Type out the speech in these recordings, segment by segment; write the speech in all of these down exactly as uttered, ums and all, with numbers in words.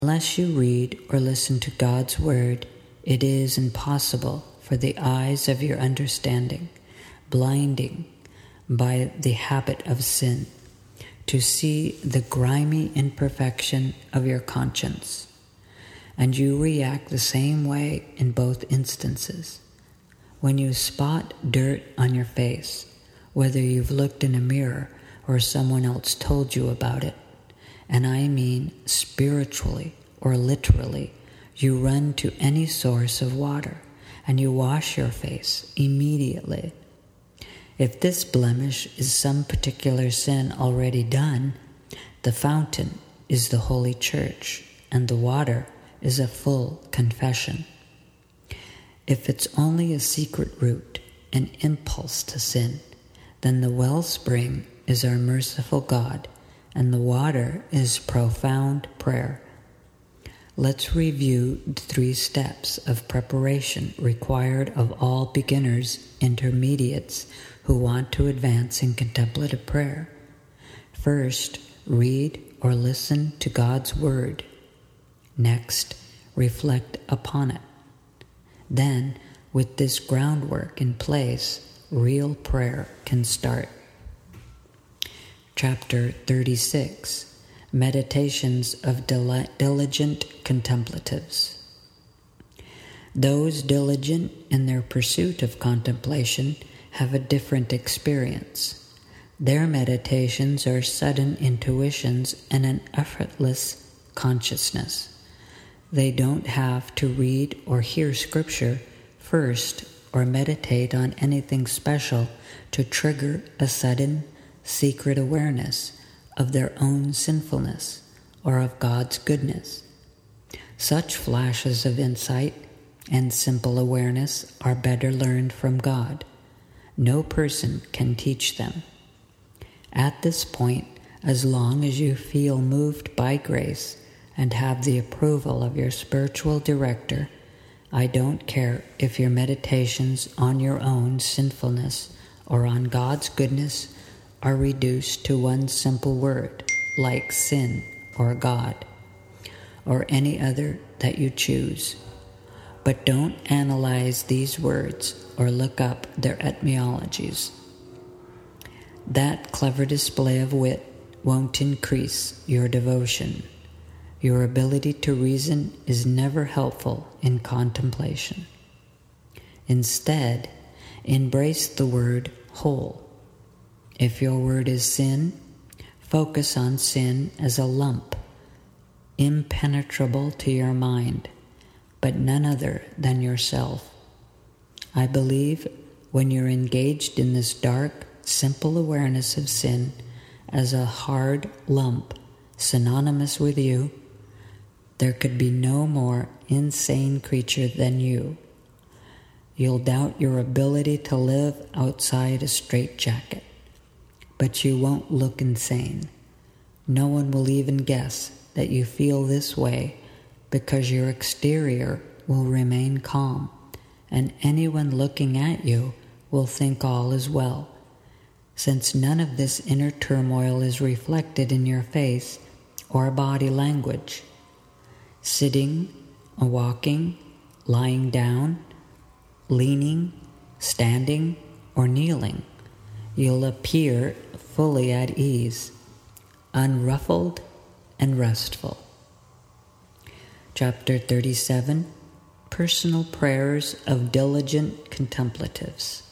Unless you read or listen to God's word, it is impossible for the eyes of your understanding, blinding by the habit of sin, to see the grimy imperfection of your conscience. And you react the same way in both instances. When you spot dirt on your face, whether you've looked in a mirror or someone else told you about it, and I mean spiritually or literally, you run to any source of water and you wash your face immediately. If this blemish is some particular sin already done, the fountain is the Holy Church and the water is a full confession. If it's only a secret root, an impulse to sin, then the wellspring is our merciful God, and the water is profound prayer. Let's review the three steps of preparation required of all beginners, intermediates, who want to advance in contemplative prayer. First, read or listen to God's word. Next, reflect upon it. Then, with this groundwork in place, real prayer can start. Chapter thirty-six, Meditations of Dil- Diligent Contemplatives. Those diligent in their pursuit of contemplation have a different experience. Their meditations are sudden intuitions and an effortless consciousness. They don't have to read or hear scripture first or meditate on anything special to trigger a sudden, secret awareness of their own sinfulness or of God's goodness. Such flashes of insight and simple awareness are better learned from God. No person can teach them. At this point, as long as you feel moved by grace and have the approval of your spiritual director, I don't care if your meditations on your own sinfulness or on God's goodness are reduced to one simple word, like sin or God, or any other that you choose. But don't analyze these words or look up their etymologies. That clever display of wit won't increase your devotion. Your ability to reason is never helpful in contemplation. Instead, embrace the word whole. If your word is sin, focus on sin as a lump, impenetrable to your mind, but none other than yourself. I believe when you're engaged in this dark, simple awareness of sin as a hard lump synonymous with you, there could be no more insane creature than you. You'll doubt your ability to live outside a straitjacket, but you won't look insane. No one will even guess that you feel this way because your exterior will remain calm, and anyone looking at you will think all is well, since none of this inner turmoil is reflected in your face or body language. Sitting, walking, lying down, leaning, standing, or kneeling, you'll appear fully at ease, unruffled and restful. Chapter thirty-seven, Personal Prayers of Diligent Contemplatives.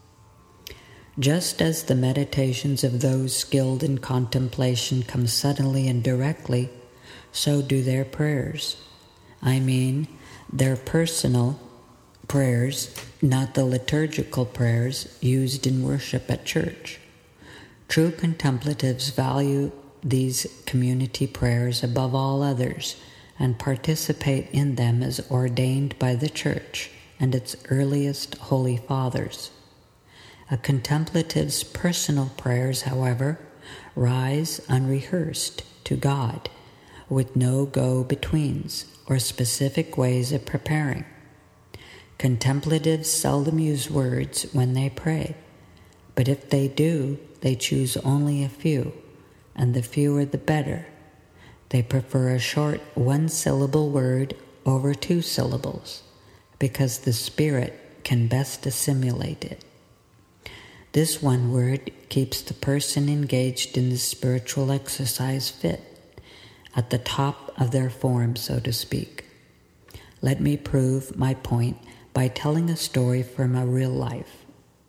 Just as the meditations of those skilled in contemplation come suddenly and directly, so do their prayers. I mean, their personal prayers, not the liturgical prayers used in worship at church. True contemplatives value these community prayers above all others and participate in them as ordained by the Church and its earliest holy fathers. A contemplative's personal prayers, however, rise unrehearsed to God, with no go-betweens or specific ways of preparing. Contemplatives seldom use words when they pray, but if they do, they choose only a few, and the fewer the better. They prefer a short one-syllable word over two syllables because the spirit can best assimilate it. This one word keeps the person engaged in the spiritual exercise fit, at the top of their form, so to speak. Let me prove my point by telling a story from a real life.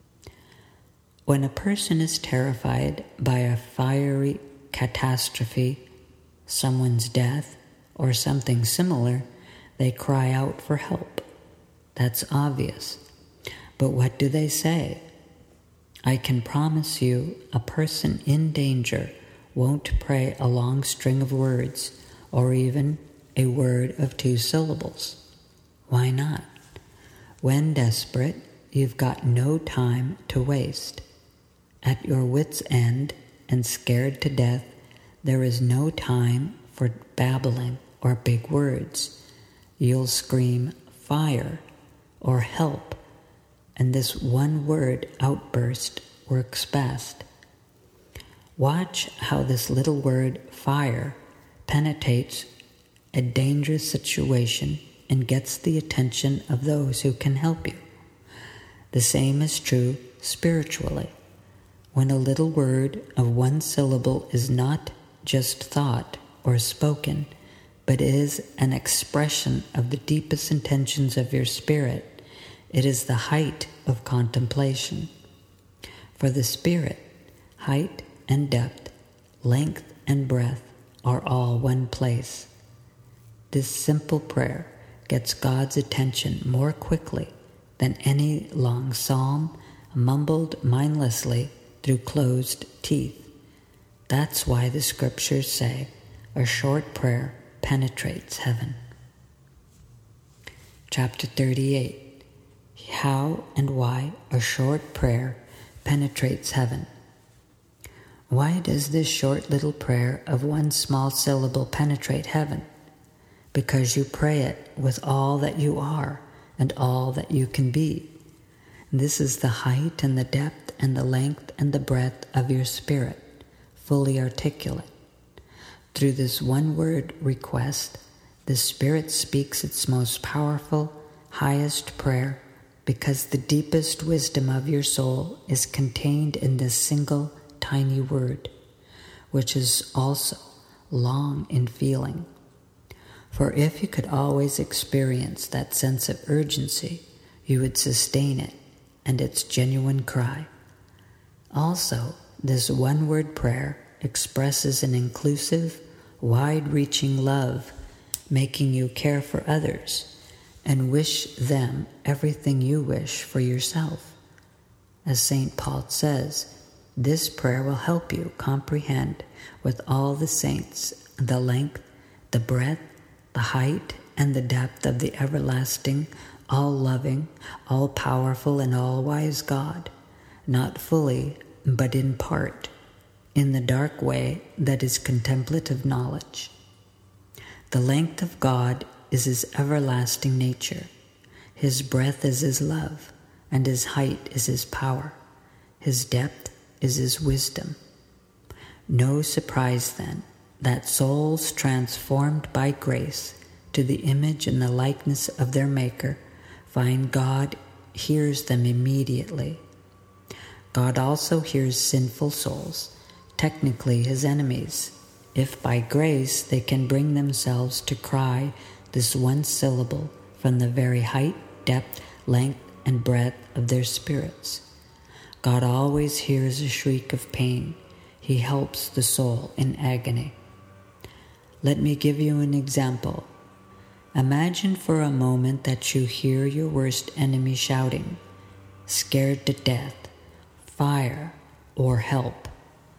When a person is terrified by a fiery catastrophe, someone's death, or something similar, they cry out for help. That's obvious. But what do they say? I can promise you a person in danger won't pray a long string of words or even a word of two syllables. Why not? When desperate, you've got no time to waste. At your wit's end and scared to death, there is no time for babbling or big words. You'll scream fire or help, and this one word outburst works best. Watch how this little word fire penetrates a dangerous situation and gets the attention of those who can help you. The same is true spiritually. When a little word of one syllable is not just thought or spoken, but is an expression of the deepest intentions of your spirit, it is the height of contemplation. For the spirit, height and depth, length and breadth are all one place. This simple prayer gets God's attention more quickly than any long psalm mumbled mindlessly through closed teeth. That's why the scriptures say a short prayer penetrates heaven. Chapter thirty-eight. How and why a short prayer penetrates heaven. Why does this short little prayer of one small syllable penetrate heaven? Because you pray it with all that you are and all that you can be. This is the height and the depth and the length and the breadth of your spirit, fully articulate. Through this one word request, the Spirit speaks its most powerful, highest prayer, because the deepest wisdom of your soul is contained in this single tiny word, which is also long in feeling. For if you could always experience that sense of urgency, you would sustain it and its genuine cry. Also, this one-word prayer expresses an inclusive, wide-reaching love, making you care for others and wish them everything you wish for yourself. As Saint Paul says, this prayer will help you comprehend with all the saints the length, the breadth, the height, and the depth of the everlasting, all-loving, all-powerful, and all-wise God, not fully, but in part, in the dark way that is contemplative knowledge. The length of God is his everlasting nature. His breadth is his love, and his height is his power. His depth is his wisdom. No surprise, then, that souls transformed by grace to the image and the likeness of their Maker find God hears them immediately. God also hears sinful souls, technically his enemies, if by grace they can bring themselves to cry this one syllable from the very height, depth, length, and breadth of their spirits. God always hears a shriek of pain. He helps the soul in agony. Let me give you an example. Imagine for a moment that you hear your worst enemy shouting, scared to death, fire, or help.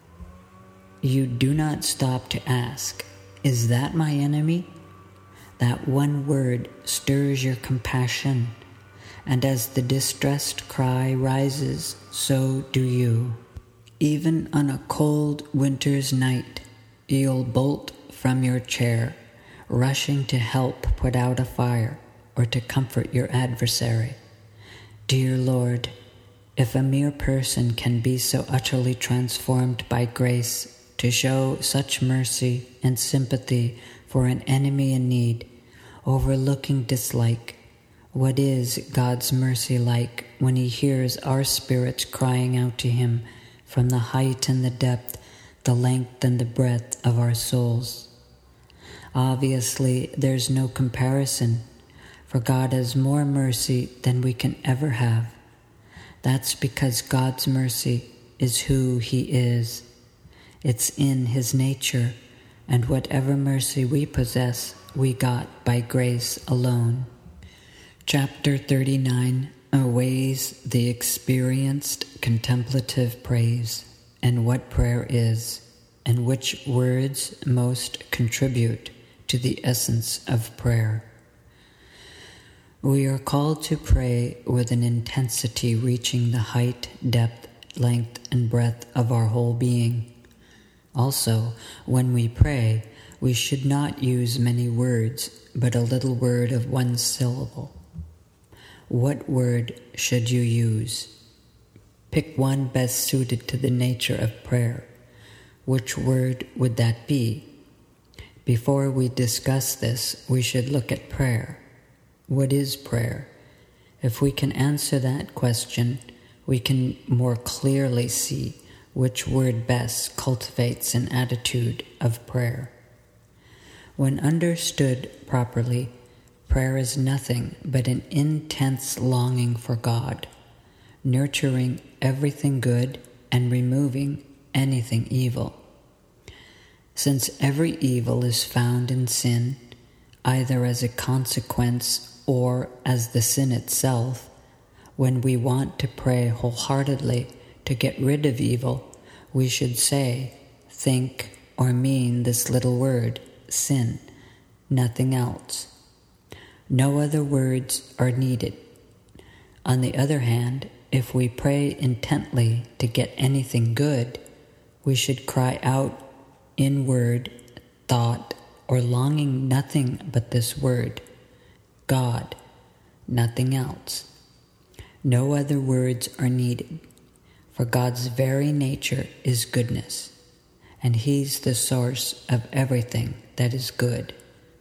You do not stop to ask, is that my enemy? That one word stirs your compassion, and as the distressed cry rises, so do you. Even on a cold winter's night, you'll bolt from your chair, rushing to help put out a fire or to comfort your adversary. Dear Lord, if a mere person can be so utterly transformed by grace to show such mercy and sympathy for an enemy in need, overlooking dislike? What is God's mercy like when He hears our spirits crying out to Him from the height and the depth, the length and the breadth of our souls? Obviously, there's no comparison, for God has more mercy than we can ever have. That's because God's mercy is who He is. It's in His nature, and whatever mercy we possess, we got by grace alone. Chapter thirty-nine aways the experienced contemplative praise, and what prayer is, and which words most contribute to the essence of prayer. We are called to pray with an intensity reaching the height, depth, length, and breadth of our whole being. Also, when we pray, we should not use many words, but a little word of one syllable. What word should you use? Pick one best suited to the nature of prayer. Which word would that be? Before we discuss this, we should look at prayer. What is prayer? If we can answer that question, we can more clearly see which word best cultivates an attitude of prayer. When understood properly, prayer is nothing but an intense longing for God, nurturing everything good and removing anything evil. Since every evil is found in sin, either as a consequence or as the sin itself, when we want to pray wholeheartedly to get rid of evil, we should say, think, or mean this little word, sin, nothing else. No other words are needed. On the other hand, if we pray intently to get anything good, we should cry out in word, thought, or longing nothing but this word, God, nothing else. No other words are needed, for God's very nature is goodness, and He's the source of everything that is good.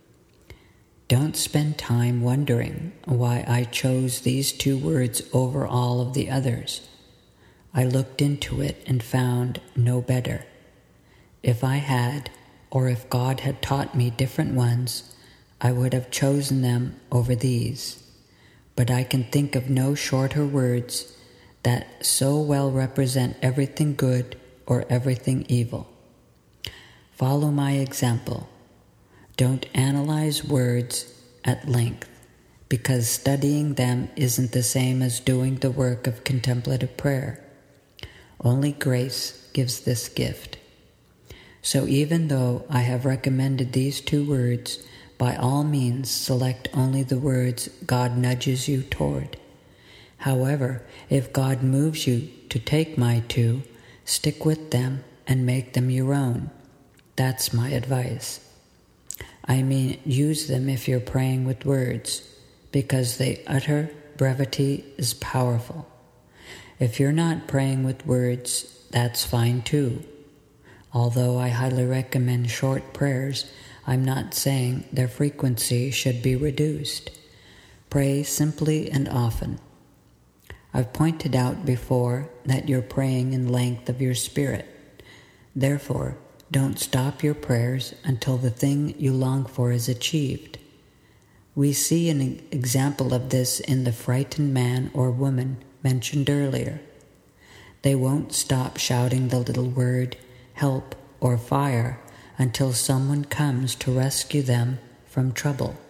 Don't spend time wondering why I chose these two words over all of the others. I looked into it and found no better. If I had, or if God had taught me different ones, I would have chosen them over these. But I can think of no shorter words that so well represent everything good or everything evil. Follow my example. Don't analyze words at length, because studying them isn't the same as doing the work of contemplative prayer. Only grace gives this gift. So even though I have recommended these two words, by all means select only the words God nudges you toward. However, if God moves you to take my two, stick with them and make them your own. That's my advice. I mean, use them if you're praying with words, because their utter brevity is powerful. If you're not praying with words, that's fine too. Although I highly recommend short prayers, I'm not saying their frequency should be reduced. Pray simply and often. I've pointed out before that you're praying in length of your spirit. Therefore, don't stop your prayers until the thing you long for is achieved. We see an example of this in the frightened man or woman mentioned earlier. They won't stop shouting the little word, help or fire, until someone comes to rescue them from trouble.